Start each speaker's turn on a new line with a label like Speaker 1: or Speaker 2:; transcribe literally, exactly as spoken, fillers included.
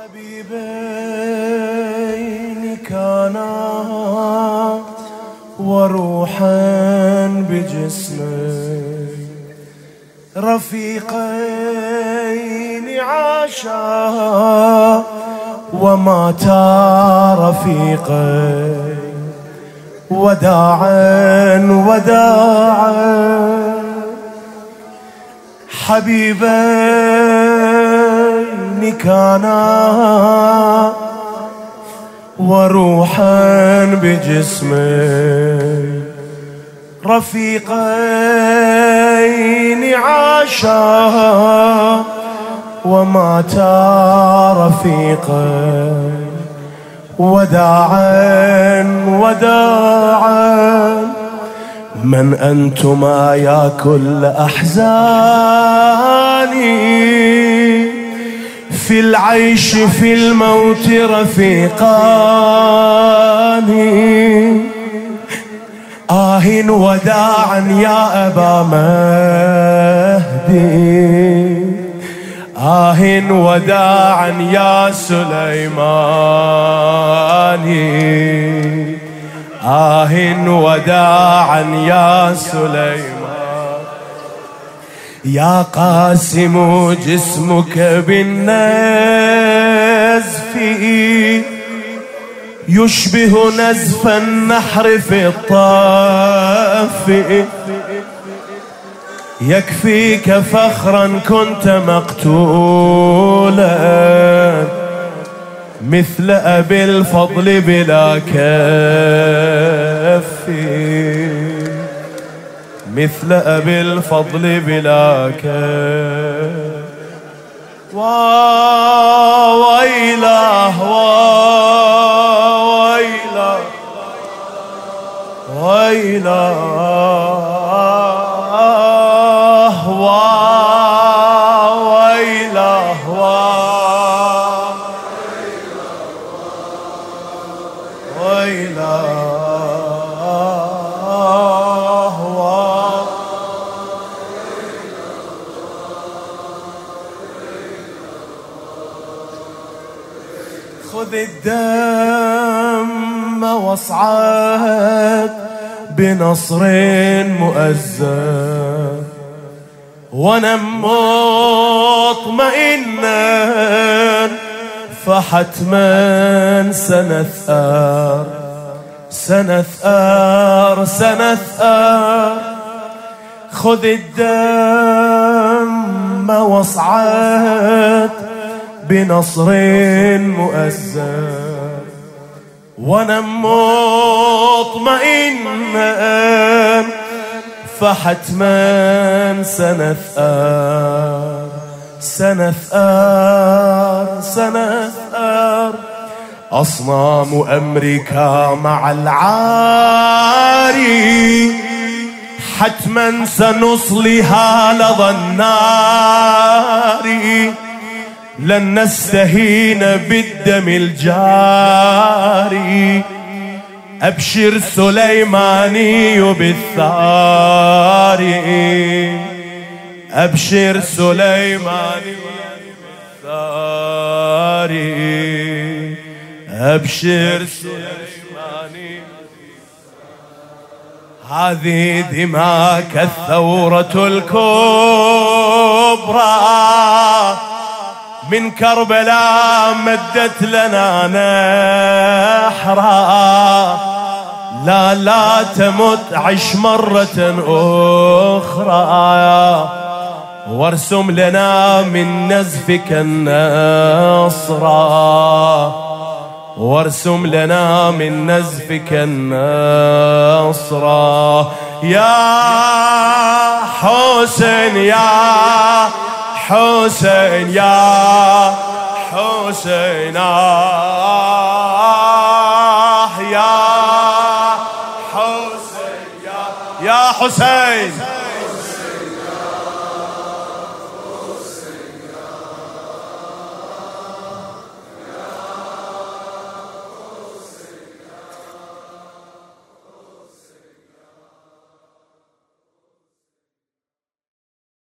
Speaker 1: حبيبين كانا وروحا بجسمي، رفيقين عاشا وماتا رفيقي، وداعا وداعا. حبيبين كانا وروحا بجسمي، رفيقين عاشا وماتا رفيقي، وداعا وداعا. من أنتما يا كل أحزاني، في العيش في الموت رفيقاني. آه وداعا يا أبا مهدي، آه وداعا يا سليماني، آه وداعا يا سليمان. يا قاسم جسمك بالنزف يشبه نزف النحر في الطاف، يكفيك فخرا كنت مقتولا مثل أبي الفضل بلا كف، مثل أبي الفضل بلا كف. ويله ويله ويله خذ الدم واصعد بنصر مؤزر، ونم مطمئنا فحتما سنثأر سنثأر سنثأر. خذ الدم واصعد بنصر مؤزر، ونم مطمئنا فحتما سنثأر سنثأر سنثأر. أصنام أمريكا مع العاري حتما سنصلها لظى النار، لن نستهين بالدم الجاري. أبشر سليماني بالثار، أبشر سليماني بالثار، أبشر سليماني. هذه دماك الثورة الكبرى من كربلاء مدت لنا نحرا. لا لا تمت، عش مرة أخرى، وارسم لنا من نزفك النصرا، وارسم لنا من نزفك النصرا. يا حسين يا حسين يا حسين، آه يا حسين يا حسين.